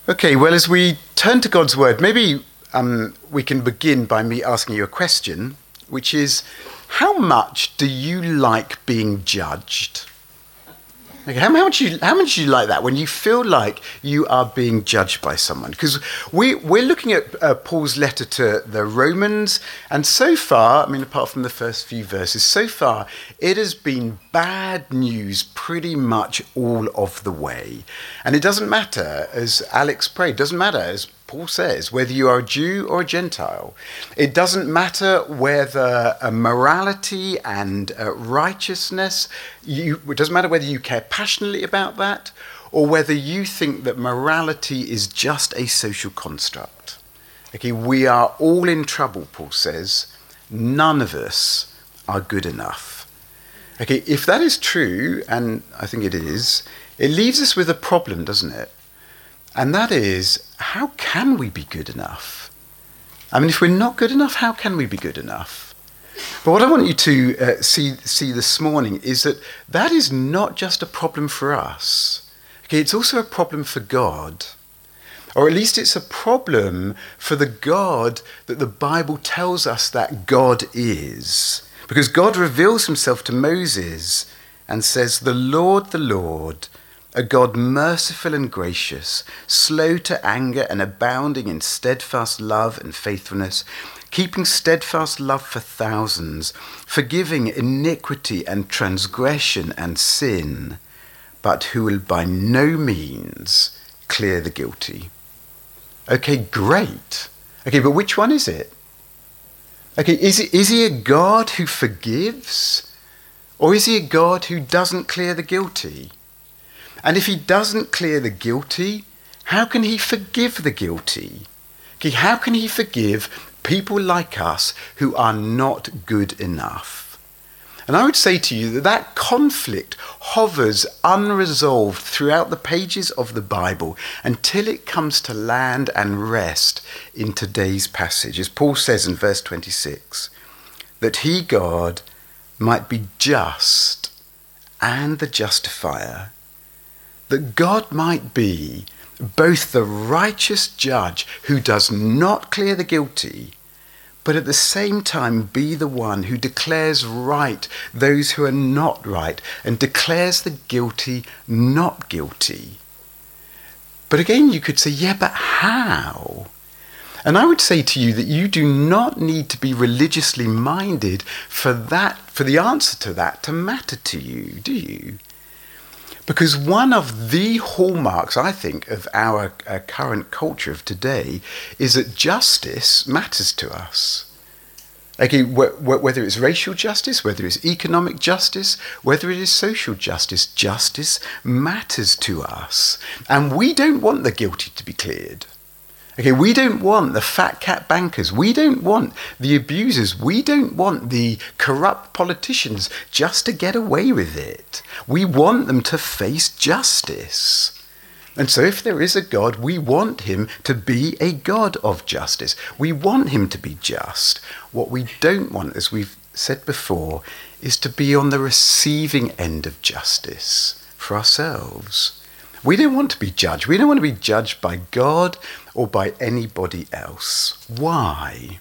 Okay, well, as we turn to God's word, maybe we can begin by me asking you a question, which is, how much do you like being judged? Okay, how much do you like that when you feel like you are being judged by someone? Because we're looking at Paul's letter to the Romans, and so far, I mean, apart from the first few verses, so far it has been bad news pretty much all of the way. And it doesn't matter, as Alex prayed, it doesn't matter, as Paul says, whether you are a Jew or a Gentile. It doesn't matter whether morality and righteousness, it doesn't matter whether you care passionately about that or whether you think that morality is just a social construct. Okay, we are all in trouble, Paul says. None of us are good enough. Okay, if that is true, and I think it is, it leaves us with a problem, doesn't it? And that is, how can we be good enough? I mean, if we're not good enough, how can we be good enough? But what I want you to see this morning is that is not just a problem for us. Okay, it's also a problem for God. Or at least it's a problem for the God that the Bible tells us that God is. Because God reveals himself to Moses and says, the Lord, a God merciful and gracious, slow to anger and abounding in steadfast love and faithfulness, keeping steadfast love for thousands, forgiving iniquity and transgression and sin, but who will by no means clear the guilty. Okay, great. Okay, but which one is it? Okay, is he a God who forgives? Or is he a God who doesn't clear the guilty? And if he doesn't clear the guilty, how can he forgive the guilty? Okay, how can he forgive people like us who are not good enough? And I would say to you that conflict hovers unresolved throughout the pages of the Bible until it comes to land and rest in today's passage. As Paul says in verse 26, that he, God, might be just and the justifier, that God might be both the righteous judge who does not clear the guilty, but at the same time be the one who declares right those who are not right and declares the guilty not guilty. But again, you could say, yeah, but how? And I would say to you that you do not need to be religiously minded for the answer to that to matter to you, do you? Because one of the hallmarks, I think, of our current culture of today is that justice matters to us. Okay, whether it's racial justice, whether it's economic justice, whether it is social justice, justice matters to us. And we don't want the guilty to be cleared. Okay, we don't want the fat cat bankers. We don't want the abusers. We don't want the corrupt politicians just to get away with it. We want them to face justice. And so if there is a God, we want him to be a God of justice. We want him to be just. What we don't want, as we've said before, is to be on the receiving end of justice for ourselves. We don't want to be judged. We don't want to be judged by God or by anybody else. Why?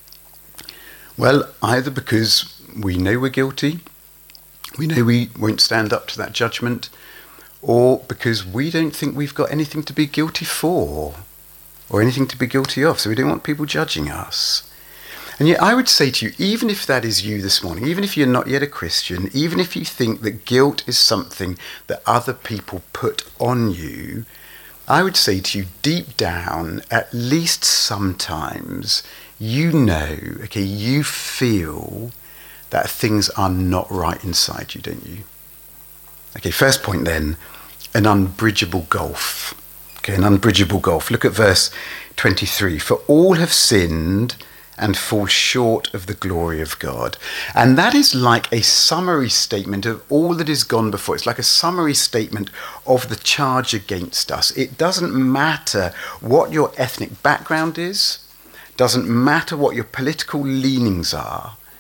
Well, either because we know we're guilty, we know we won't stand up to that judgment, or because we don't think we've got anything to be guilty for or anything to be guilty of, so we don't want people judging us. And yet I would say to you, even if that is you this morning, even if you're not yet a Christian, even if you think that guilt is something that other people put on you, I would say to you, deep down, at least sometimes, you know, okay, you feel that things are not right inside you, don't you? Okay, first point then, an unbridgeable gulf. Okay, an unbridgeable gulf. Look at verse 23. For all have sinned and fall short of the glory of God. And that is like a summary statement of all that has gone before. It's like a summary statement of the charge against us. It doesn't matter what your ethnic background is, doesn't matter what your political leanings are.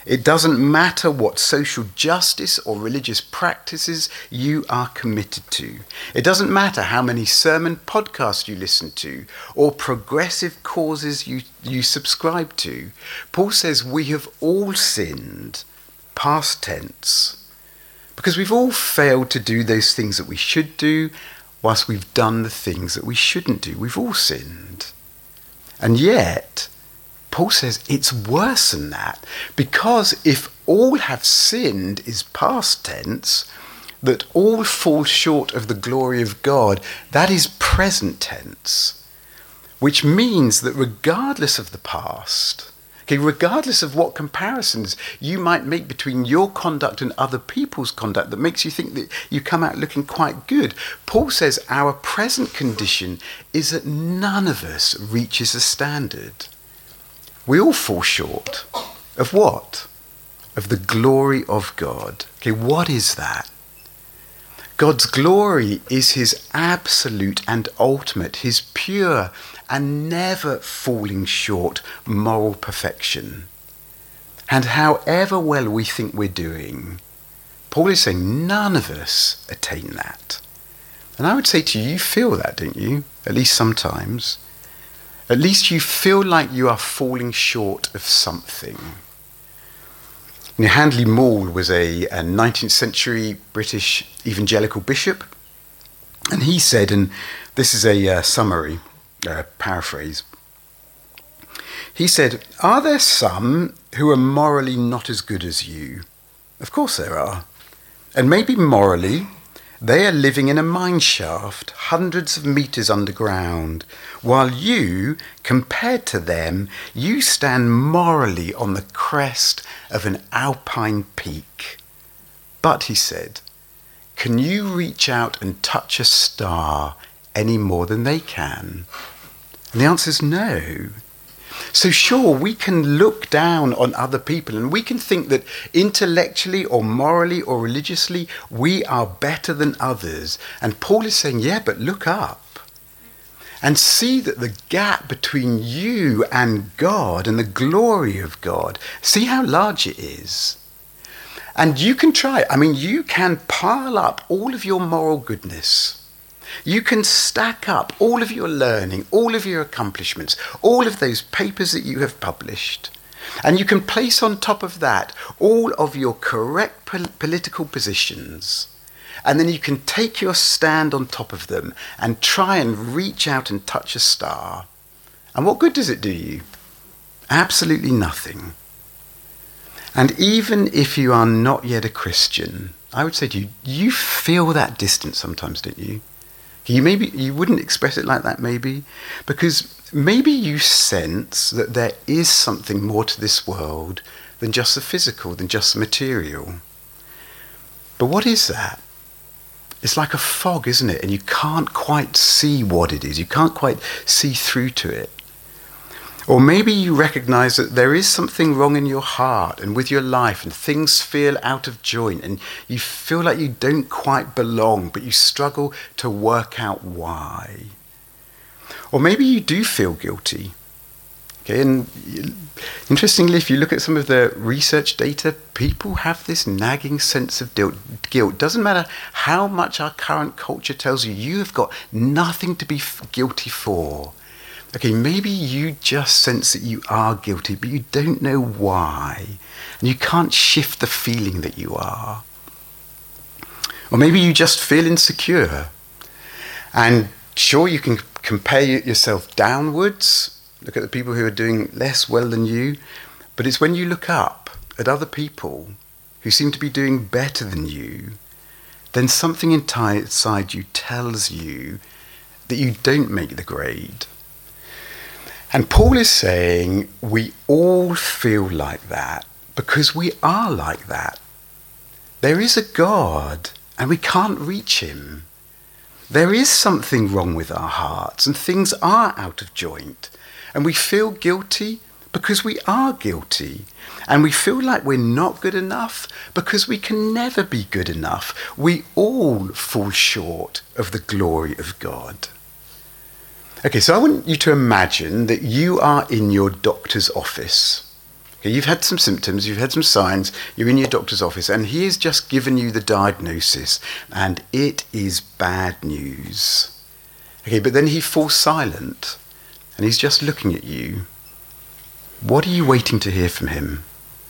It doesn't matter what social justice or religious practices you are committed to. It doesn't matter how many sermon podcasts you listen to or progressive causes you subscribe to. Paul says we have all sinned, past tense, because we've all failed to do those things that we should do whilst we've done the things that we shouldn't do. We've all sinned. And yet, Paul says it's worse than that, because if all have sinned is past tense, that all fall short of the glory of God, that is present tense, which means that regardless of the past, regardless of what comparisons you might make between your conduct and other people's conduct that makes you think that you come out looking quite good, Paul says our present condition is that none of us reaches a standard. We all fall short of what? Of the glory of God. What is that? God's glory is his absolute and ultimate, his pure and never falling short moral perfection. And however well we think we're doing, Paul is saying none of us attain that. And I would say to you, you feel that, don't you? At least sometimes. At least you feel like you are falling short of something. Handley Maull was a 19th century British evangelical bishop, and he said, and this is a summary, paraphrase, he said, "Are there some who are morally not as good as you? Of course there are. And maybe morally, they are living in a mine shaft hundreds of meters underground, while you, compared to them, you stand morally on the crest of an alpine peak. But," he said, "can you reach out and touch a star any more than they can?" And the answer is no. So sure, we can look down on other people and we can think that intellectually or morally or religiously we are better than others. And Paul is saying, yeah, but look up and see that the gap between you and God and the glory of God, see how large it is. And you can try. You can pile up all of your moral goodness. You can stack up all of your learning, all of your accomplishments, all of those papers that you have published. And you can place on top of that all of your correct political positions. And then you can take your stand on top of them and try and reach out and touch a star. And what good does it do you? Absolutely nothing. And even if you are not yet a Christian, I would say to you, you feel that distance sometimes, don't you? You wouldn't express it like that maybe, because maybe you sense that there is something more to this world than just the physical, than just the material. But what is that? It's like a fog, isn't it? And you can't quite see what it is. You can't quite see through to it. Or maybe you recognize that there is something wrong in your heart and with your life, and things feel out of joint and you feel like you don't quite belong, but you struggle to work out why. Or maybe you do feel guilty. And interestingly, if you look at some of the research data, people have this nagging sense of guilt. Doesn't matter how much our current culture tells you, you have got nothing to be guilty for. Maybe you just sense that you are guilty, but you don't know why. And you can't shift the feeling that you are. Or maybe you just feel insecure. And sure, you can compare yourself downwards, look at the people who are doing less well than you, but it's when you look up at other people who seem to be doing better than you, then something inside you tells you that you don't make the grade. And Paul is saying we all feel like that because we are like that. There is a God and we can't reach him. There is something wrong with our hearts and things are out of joint. And we feel guilty because we are guilty. And we feel like we're not good enough because we can never be good enough. We all fall short of the glory of God. So I want you to imagine that you are in your doctor's office Okay, you've had some symptoms, you've had some signs, you're in your doctor's office, and he has just given you the diagnosis, and it is bad news. Okay, but then he falls silent, and he's just looking at you. What are you waiting to hear from him?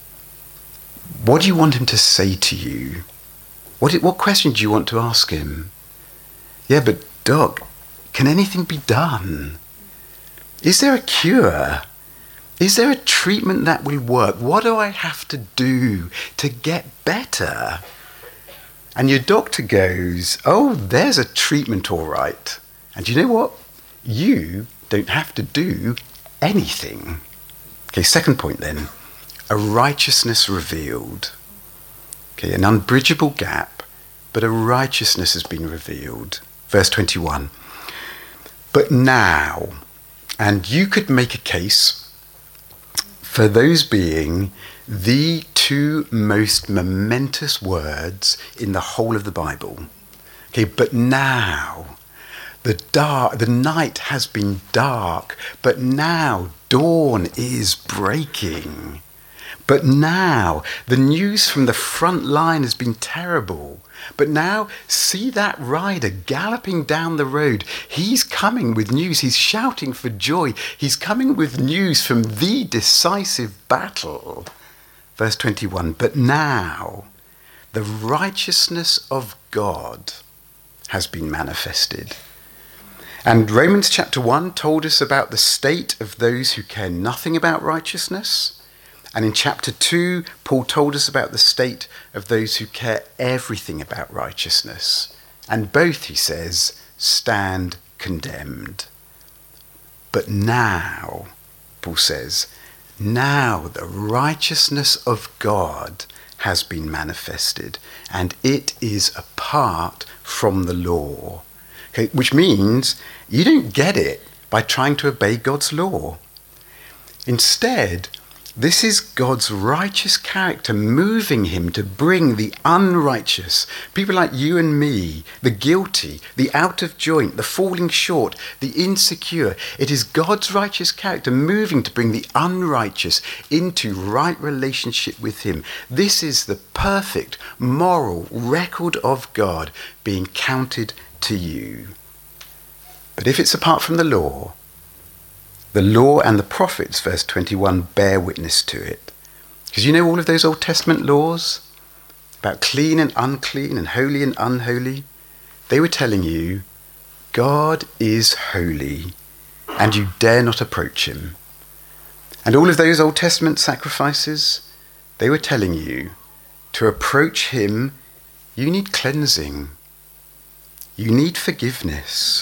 What do you want him to say to you? What question do you want to ask him? Yeah, but Doc, can anything be done? Is there a cure? Is there a treatment that will work? What do I have to do to get better? And your doctor goes, oh, there's a treatment, all right. And you know what? You don't have to do anything. Okay, second point then. A righteousness revealed. Okay, an unbridgeable gap, but a righteousness has been revealed. Verse 21. But now, and you could make a case for those being the two most momentous words in the whole of the Bible. Okay, but now, the night has been dark, but now dawn is breaking. But now the news from the front line has been terrible. But now see that rider galloping down the road. He's coming with news. He's shouting for joy. He's coming with news from the decisive battle. Verse 21, but now the righteousness of God has been manifested. And Romans chapter 1 told us about the state of those who care nothing about righteousness. And in chapter 2, Paul told us about the state of those who care everything about righteousness. And both, he says, stand condemned. But now, Paul says, now the righteousness of God has been manifested, and it is apart from the law. Okay, which means you don't get it by trying to obey God's law. Instead, this is God's righteous character moving him to bring the unrighteous, people like you and me, the guilty, the out of joint, the falling short, the insecure. It is God's righteous character moving to bring the unrighteous into right relationship with him. This is the perfect moral record of God being counted to you. But if it's apart from the law and the prophets, verse 21, bear witness to it. Because you know all of those Old Testament laws about clean and unclean and holy and unholy? They were telling you, God is holy and you dare not approach him. And all of those Old Testament sacrifices, they were telling you, to approach him, you need cleansing. You need forgiveness.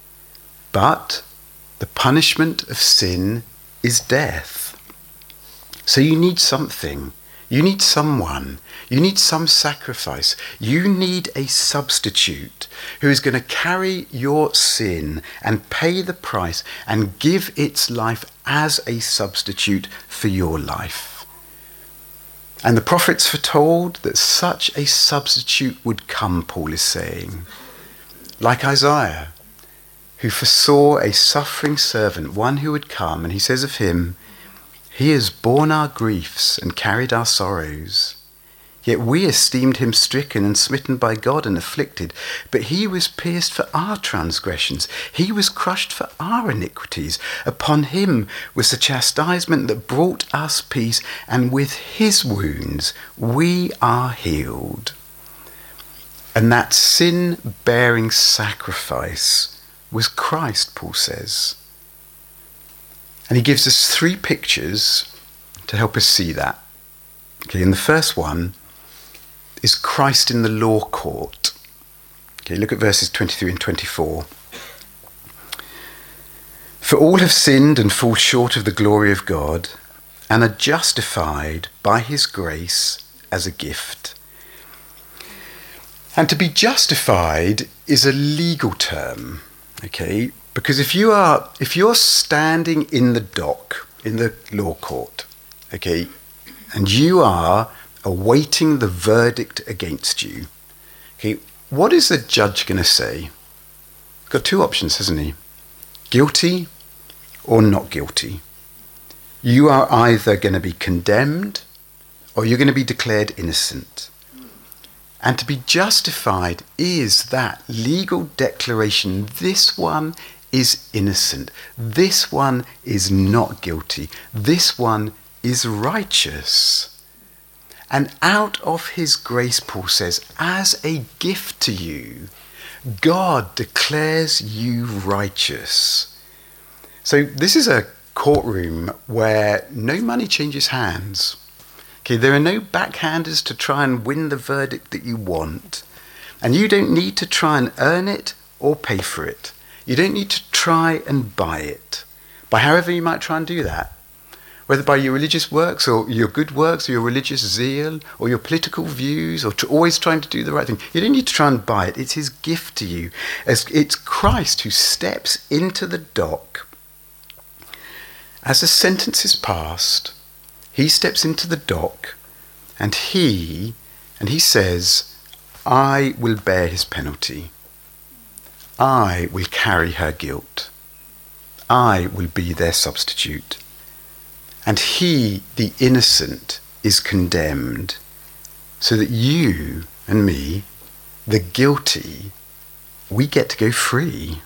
But the punishment of sin is death. So you need something. You need someone. You need some sacrifice. You need a substitute who is going to carry your sin and pay the price and give its life as a substitute for your life. And the prophets foretold that such a substitute would come, Paul is saying. Like Isaiah, who foresaw a suffering servant, one who would come, and he says of him, he has borne our griefs and carried our sorrows. Yet we esteemed him stricken and smitten by God and afflicted. But he was pierced for our transgressions. He was crushed for our iniquities. Upon him was the chastisement that brought us peace, and with his wounds we are healed. And that sin-bearing sacrifice was Christ, Paul says. And he gives us three pictures to help us see that. Okay, and the first one is Christ in the law court. Okay, look at verses 23 and 24. For all have sinned and fall short of the glory of God, and are justified by his grace as a gift. And to be justified is a legal term. Okay, because if you're standing in the dock, in the law court, okay, and you are awaiting the verdict against you, okay, what is the judge going to say? Got two options, hasn't he? Guilty or not guilty. You are either going to be condemned or you're going to be declared innocent. And to be justified is that legal declaration. This one is innocent. This one is not guilty. This one is righteous. And out of his grace, Paul says, as a gift to you, God declares you righteous. So this is a courtroom where no money changes hands. Okay, there are no backhanders to try and win the verdict that you want. And you don't need to try and earn it or pay for it. You don't need to try and buy it. By however you might try and do that. Whether by your religious works or your good works or your religious zeal or your political views or always trying to do the right thing. You don't need to try and buy it. It's his gift to you. It's Christ who steps into the dock. As the sentence is passed, he steps into the dock and he says, I will bear his penalty. I will carry her guilt. I will be their substitute. And he, the innocent, is condemned so that you and me, the guilty, we get to go free.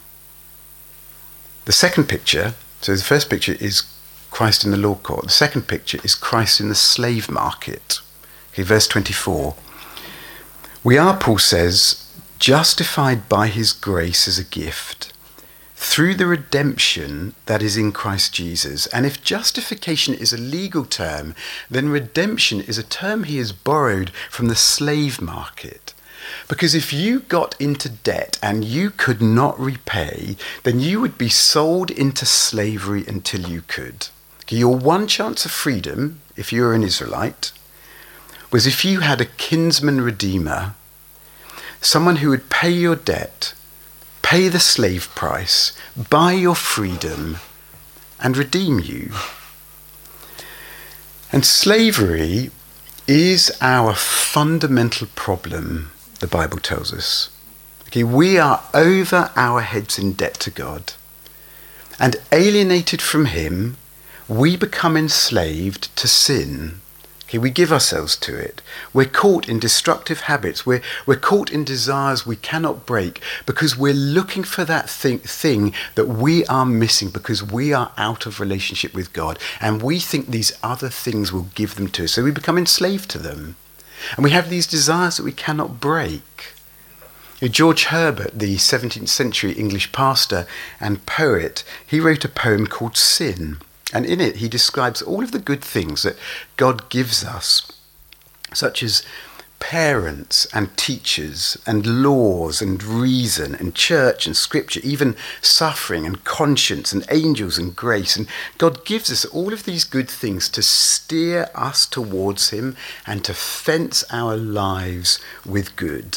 The second picture, so the first picture is Christ in the law court. The second picture is Christ in the slave market. Okay, verse 24. We are, Paul says, justified by his grace as a gift through the redemption that is in Christ Jesus. And if justification is a legal term, then redemption is a term he has borrowed from the slave market. Because if you got into debt and you could not repay, then you would be sold into slavery until you could. Your one chance of freedom, if you were an Israelite, was if you had a kinsman redeemer, someone who would pay your debt, pay the slave price, buy your freedom, and redeem you. And slavery is our fundamental problem, the Bible tells us. Okay, we are over our heads in debt to God. And alienated from him, we become enslaved to sin. Okay, we give ourselves to it. We're caught in destructive habits. We're caught in desires we cannot break because we're looking for that thing that we are missing because we are out of relationship with God. And we think these other things will give them to us. So we become enslaved to them. And we have these desires that we cannot break. George Herbert, the 17th century English pastor and poet, he wrote a poem called Sin. And in it, he describes all of the good things that God gives us, such as parents and teachers and laws and reason and church and scripture, even suffering and conscience and angels and grace. And God gives us all of these good things to steer us towards him and to fence our lives with good.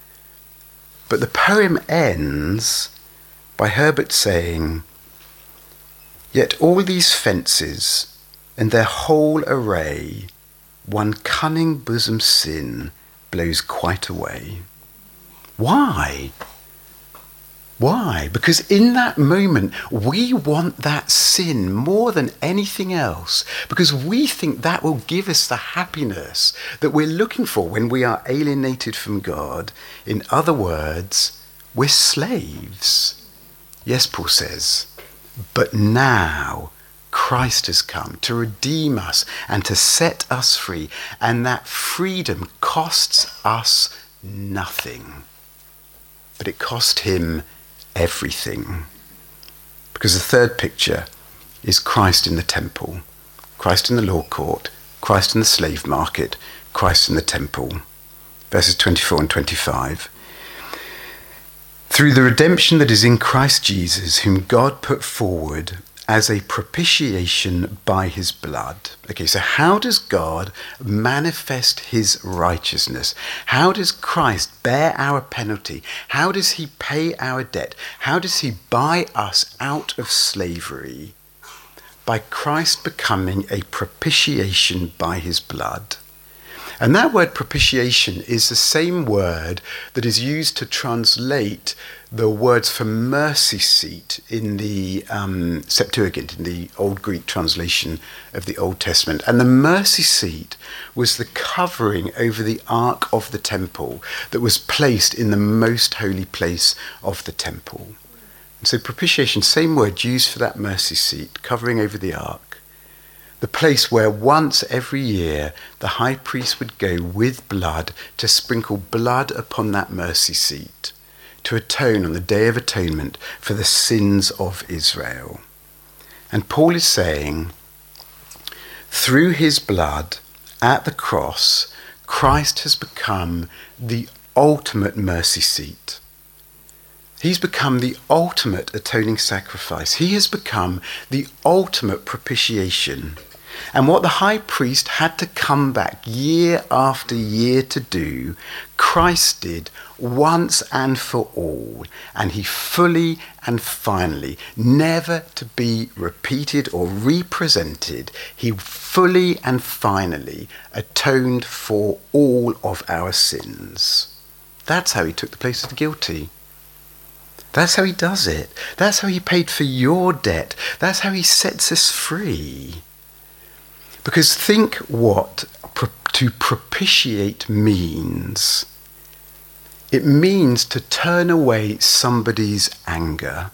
But the poem ends by Herbert saying, yet all these fences and their whole array, one cunning bosom sin blows quite away. Why? Why? Because in that moment, we want that sin more than anything else, because we think that will give us the happiness that we're looking for when we are alienated from God. In other words, we're slaves. Yes, Paul says, but now Christ has come to redeem us and to set us free, and that freedom costs us nothing, but it cost him everything. Because the third picture is Christ in the temple, Christ in the law court, Christ in the slave market, Christ in the temple. Verses 24 and 25. Through the redemption that is in Christ Jesus, whom God put forward as a propitiation by his blood. Okay, so how does God manifest his righteousness? How does Christ bear our penalty? How does he pay our debt? How does he buy us out of slavery? By Christ becoming a propitiation by his blood. And that word propitiation is the same word that is used to translate the words for mercy seat in the Septuagint, in the Old Greek translation of the Old Testament. And the mercy seat was the covering over the ark of the temple that was placed in the most holy place of the temple. And so propitiation, same word used for that mercy seat, covering over the ark. The place where once every year the high priest would go with blood to sprinkle blood upon that mercy seat, to atone on the Day of Atonement for the sins of Israel. And Paul is saying, through his blood at the cross, Christ has become the ultimate mercy seat. He's become the ultimate atoning sacrifice. He has become the ultimate propitiation. And what the high priest had to come back year after year to do, Christ did once and for all. And he fully and finally, never to be repeated or represented, he fully and finally atoned for all of our sins. That's how he took the place of the guilty. That's how he does it. That's how he paid for your debt. That's how he sets us free. Because think what to propitiate means. It means to turn away somebody's anger.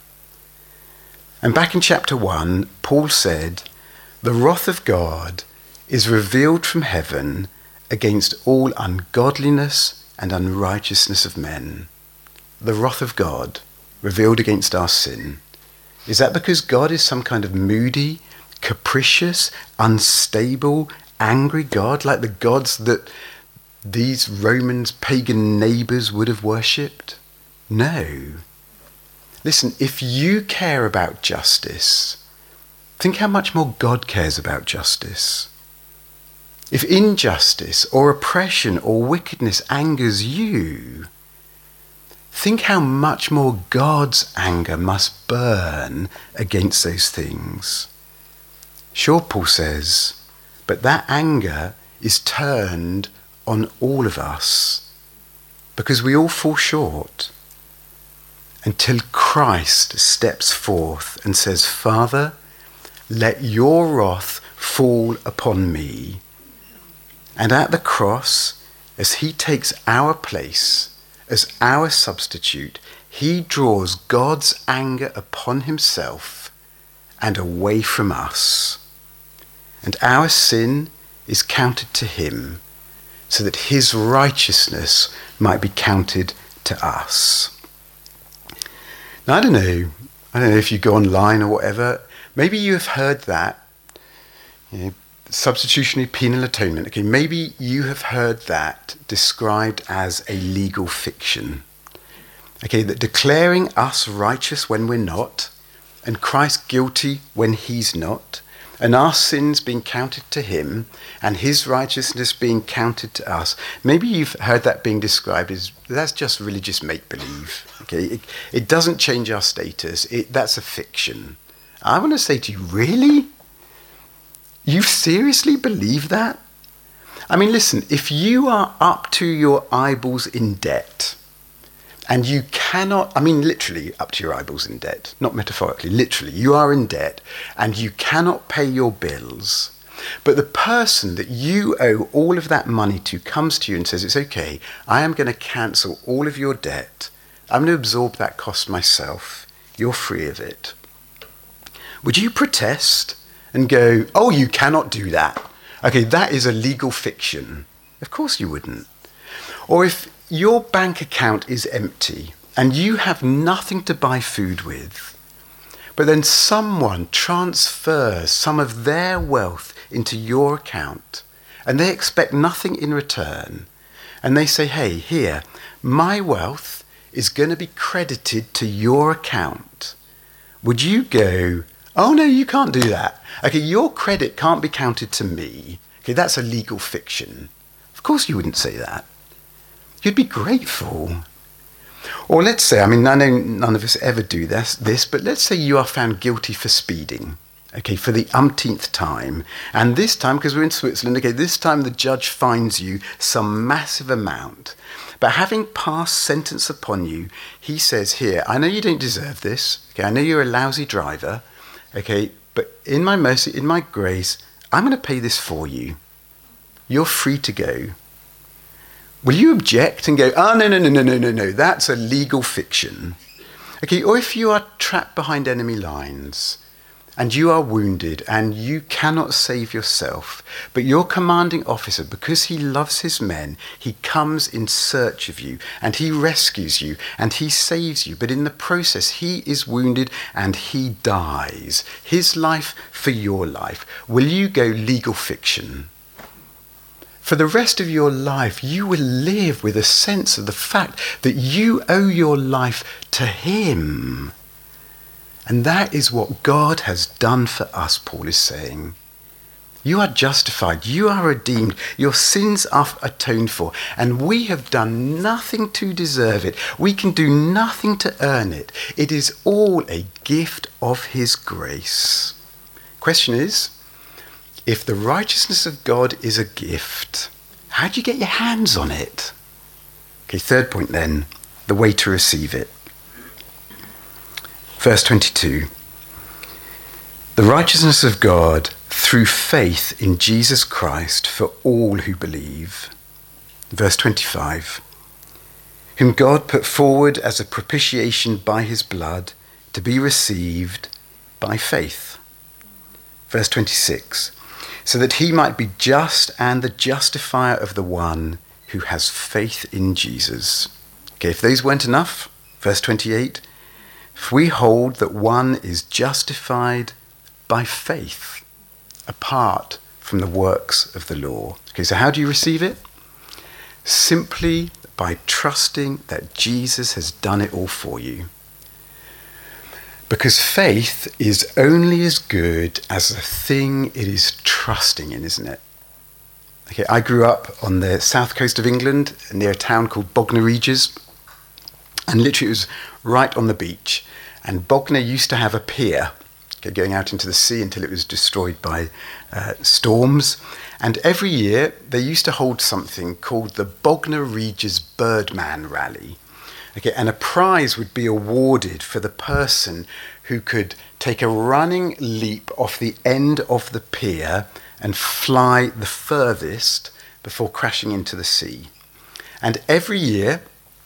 And back in chapter 1, Paul said, the wrath of God is revealed from heaven against all ungodliness and unrighteousness of men. The wrath of God revealed against our sin. Is that because God is some kind of moody, capricious, unstable, angry God, like the gods that these Romans' pagan neighbours would have worshipped? No. Listen, if you care about justice, think how much more God cares about justice. If injustice or oppression or wickedness angers you, think how much more God's anger must burn against those things. Sure, Paul says, but that anger is turned on all of us because we all fall short until Christ steps forth and says, Father, let your wrath fall upon me. And at the cross, as he takes our place, as our substitute, he draws God's anger upon himself and away from us. And our sin is counted to him so that his righteousness might be counted to us. Now, I don't know if you go online or whatever, maybe you have heard that, substitutionary penal atonement. Okay, maybe you have heard that described as a legal fiction. Okay, that declaring us righteous when we're not, and Christ guilty when he's not, and our sins being counted to him, and his righteousness being counted to us. Maybe you've heard that being described as, that's just religious make-believe. Okay, it doesn't change our status. That's a fiction. I want to say to you, really? You seriously believe that? I mean, listen, if you are up to your eyeballs in debt, and you cannot, I mean, literally up to your eyeballs in debt, not metaphorically, literally, you are in debt and you cannot pay your bills. But the person that you owe all of that money to comes to you and says, it's okay, I am going to cancel all of your debt. I'm going to absorb that cost myself. You're free of it. Would you protest and go, oh, you cannot do that? Okay, that is a legal fiction. Of course you wouldn't. Or if your bank account is empty and you have nothing to buy food with, but then someone transfers some of their wealth into your account and they expect nothing in return, and they say, hey, here, my wealth is going to be credited to your account. Would you go, oh no, you can't do that. Okay, your credit can't be counted to me. Okay, that's a legal fiction. Of course you wouldn't say that. You'd be grateful. Or let's say, I mean, I know none of us ever do this, but let's say you are found guilty for speeding. okay, for the umpteenth time. And this time, because we're in Switzerland, okay, this time the judge fines you some massive amount. But having passed sentence upon you, he says here, I know you don't deserve this, okay, I know you're a lousy driver, okay, but in my mercy, in my grace, I'm going to pay this for you. You're free to go. Will you object and go, oh, no, that's a legal fiction? Okay, or if you are trapped behind enemy lines and you are wounded and you cannot save yourself, but your commanding officer, because he loves his men, he comes in search of you and he rescues you and he saves you. But in the process, he is wounded and he dies. His life for your life. Will you go legal fiction? For the rest of your life, you will live with a sense of the fact that you owe your life to him. And that is what God has done for us, Paul is saying. You are justified, you are redeemed, your sins are atoned for, and we have done nothing to deserve it. We can do nothing to earn it. It is all a gift of his grace. Question is, if the righteousness of God is a gift, how do you get your hands on it? Okay, third point then, the way to receive it. Verse 22. The righteousness of God through faith in Jesus Christ for all who believe. Verse 25. Whom God put forward as a propitiation by his blood to be received by faith. Verse 26. So that he might be just and the justifier of the one who has faith in Jesus. Okay, if those weren't enough, verse 28, if we hold that one is justified by faith, apart from the works of the law. Okay, so how do you receive it? Simply by trusting that Jesus has done it all for you. Because faith is only as good as the thing it is trusting in, isn't it? Okay, I grew up on the south coast of England near a town called Bognor Regis. And literally it was right on the beach. And Bognor used to have a pier going out into the sea until it was destroyed by storms. And every year they used to hold something called the Bognor Regis Birdman Rally. Okay, and a prize would be awarded for the person who could take a running leap off the end of the pier and fly the furthest before crashing into the sea. And every year,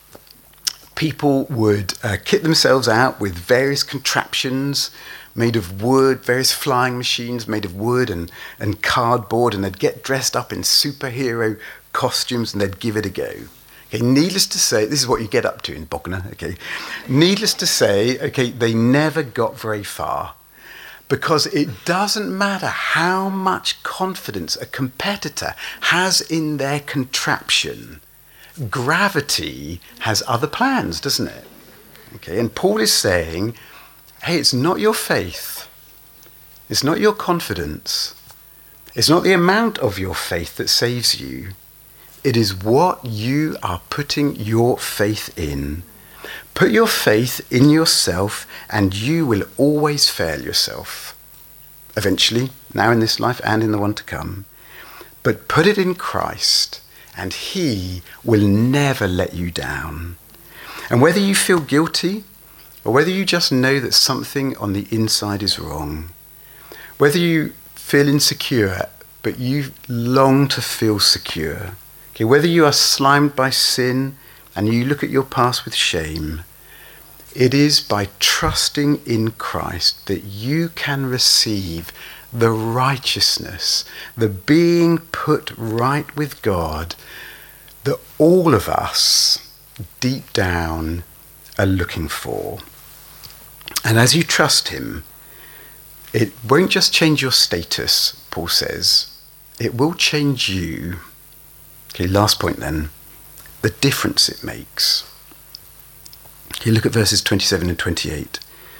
people would kit themselves out with various contraptions made of wood, various flying machines made of wood and cardboard, and they'd get dressed up in superhero costumes and they'd give it a go. Okay, needless to say, this is what you get up to in Bognor, okay? Needless to say, okay, they never got very far because it doesn't matter how much confidence a competitor has in their contraption. Gravity has other plans, doesn't it? Okay, and Paul is saying, hey, it's not your faith. It's not your confidence. It's not the amount of your faith that saves you. It is what you are putting your faith in. Put your faith in yourself and you will always fail yourself. Eventually, now in this life and in the one to come. But put it in Christ and he will never let you down. And whether you feel guilty or whether you just know that something on the inside is wrong, whether you feel insecure but you long to feel secure, okay, whether you are slimed by sin and you look at your past with shame, it is by trusting in Christ that you can receive the righteousness, the being put right with God that all of us deep down are looking for. And as you trust him, it won't just change your status, Paul says, it will change you. Okay, last point then, the difference it makes. Okay, look at verses 27 and 28.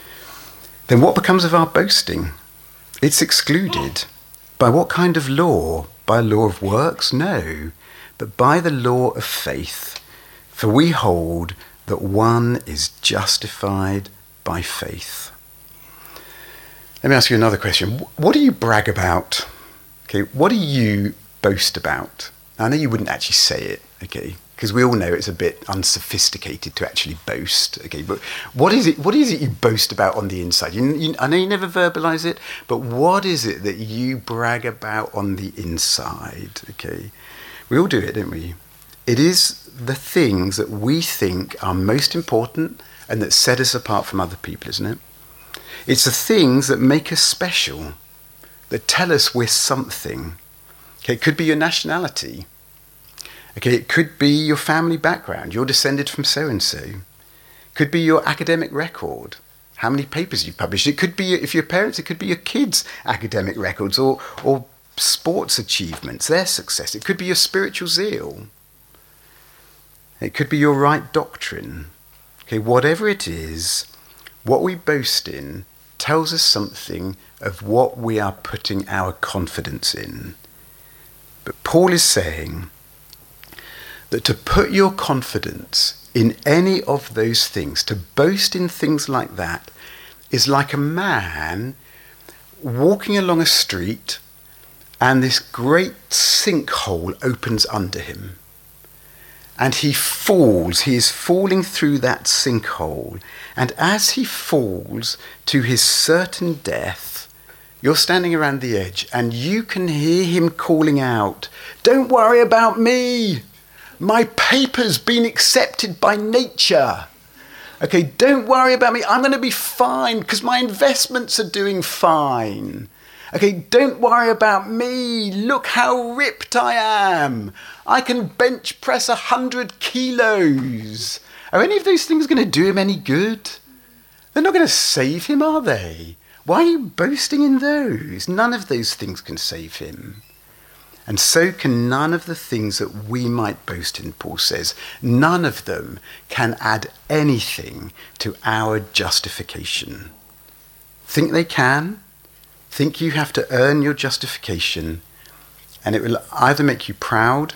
Then what becomes of our boasting? It's excluded. By what kind of law? By a law of works? No, but by the law of faith. For we hold that one is justified by faith. Let me ask you another question. What do you brag about? Okay, what do you boast about? I know you wouldn't actually say it, okay, because we all know it's a bit unsophisticated to actually boast, okay, but what is it you boast about on the inside? I know you never verbalize it, but what is it that you brag about on the inside, okay? We all do it, don't we? It is the things that we think are most important and that set us apart from other people, isn't it? It's the things that make us special, that tell us we're something. Okay, it could be your nationality. Okay, it could be your family background. You're descended from so-and-so. It could be your academic record, how many papers you've published. It could be, if you're parents, it could be your kids' academic records or sports achievements, their success. It could be your spiritual zeal. It could be your right doctrine. Okay, whatever it is, what we boast in tells us something of what we are putting our confidence in. But Paul is saying that to put your confidence in any of those things, to boast in things like that, is like a man walking along a street and this great sinkhole opens under him. And he falls, he is falling through that sinkhole. And as he falls to his certain death, you're standing around the edge and you can hear him calling out, "Don't worry about me. My paper's been accepted by nature. Okay, don't worry about me. I'm going to be fine because my investments are doing fine. Okay, don't worry about me. Look how ripped I am. I can bench press 100 kilos. Are any of those things going to do him any good? They're not going to save him, are they? Why are you boasting in those? None of those things can save him. And so can none of the things that we might boast in, Paul says. None of them can add anything to our justification. Think they can? Think you have to earn your justification, and it will either make you proud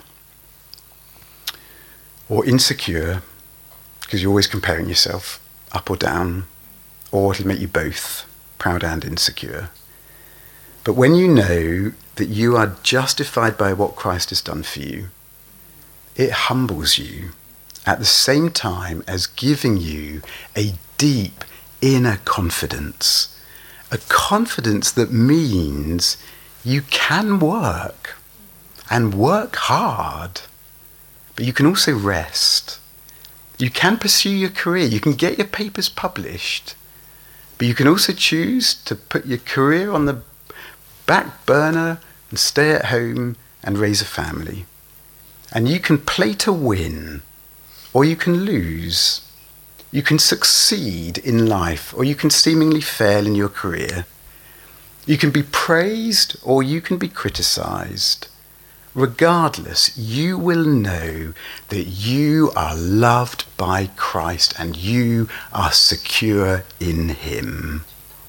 or insecure, because you're always comparing yourself up or down, or it'll make you both proud and insecure. But when you know that you are justified by what Christ has done for you, it humbles you at the same time as giving you a deep inner confidence. A confidence that means you can work and work hard, but you can also rest. You can pursue your career. You can get your papers published, but you can also choose to put your career on the back burner and stay at home and raise a family. And you can play to win, or you can lose. You can succeed in life, or you can seemingly fail in your career. You can be praised, or you can be criticized. Regardless, you will know that you are loved by Christ and you are secure in him.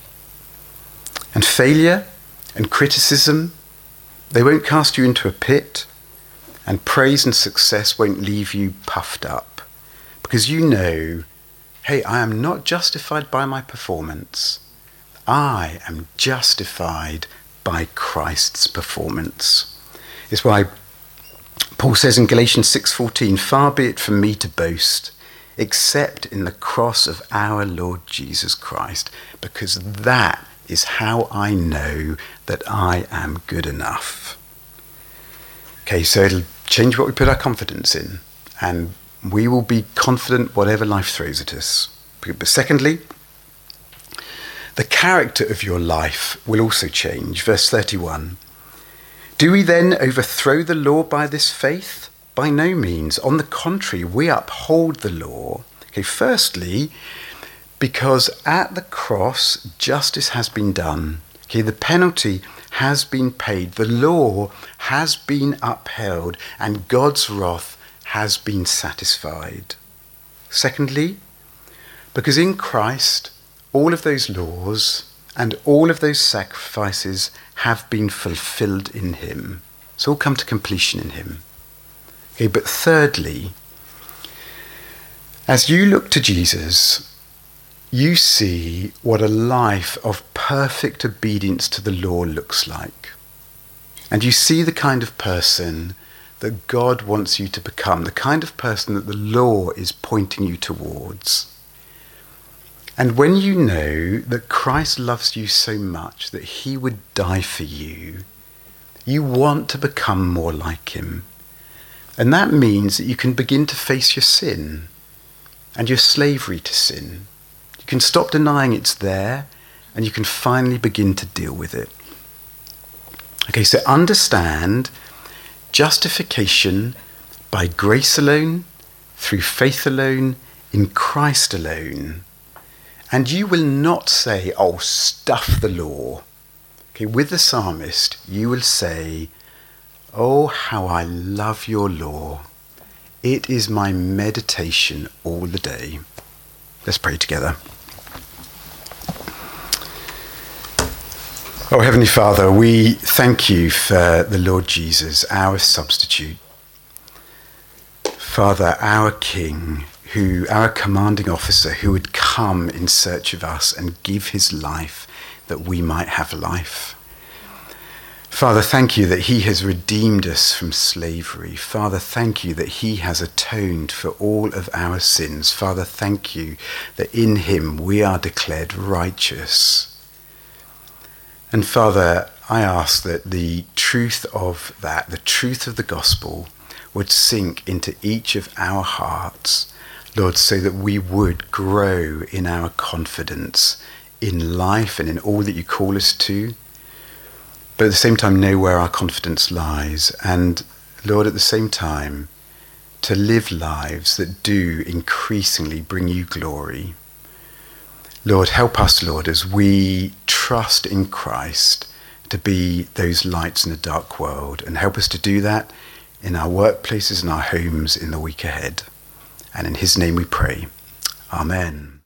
And failure and criticism, they won't cast you into a pit, and praise and success won't leave you puffed up, because you know, hey, I am not justified by my performance. I am justified by Christ's performance. It's why Paul says in Galatians 6:14, "Far be it from me to boast, except in the cross of our Lord Jesus Christ, because that is how I know that I am good enough." Okay, so it'll change what we put our confidence in, and we will be confident whatever life throws at us. But secondly, the character of your life will also change. Verse 31. "Do we then overthrow the law by this faith? By no means. On the contrary, we uphold the law." Okay, firstly, because at the cross, justice has been done. Okay, the penalty has been paid. The law has been upheld, and God's wrath has been satisfied. Secondly, because in Christ, all of those laws and all of those sacrifices have been fulfilled in him. It's all come to completion in him. Okay, but thirdly, as you look to Jesus, you see what a life of perfect obedience to the law looks like. And you see the kind of person that God wants you to become, the kind of person that the law is pointing you towards. And when you know that Christ loves you so much that he would die for you, you want to become more like him. And that means that you can begin to face your sin and your slavery to sin. You can stop denying it's there, and you can finally begin to deal with it. Okay, so understand justification by grace alone, through faith alone, in Christ alone. And you will not say, oh, stuff the law. Okay, with the psalmist, you will say, oh, how I love your law. It is my meditation all the day. Let's pray together. Oh, Heavenly Father, we thank you for the Lord Jesus, our substitute. Father, our King, our commanding officer, who would come in search of us and give his life that we might have life. Father, thank you that he has redeemed us from slavery. Father, thank you that he has atoned for all of our sins. Father, thank you that in him we are declared righteous. And Father, I ask that the truth of that, the truth of the gospel, would sink into each of our hearts, Lord, so that we would grow in our confidence in life and in all that you call us to, but at the same time know where our confidence lies. And Lord, at the same time, to live lives that do increasingly bring you glory. Lord, help us, Lord, as we trust in Christ to be those lights in a dark world, and help us to do that in our workplaces and our homes in the week ahead. And in his name we pray. Amen.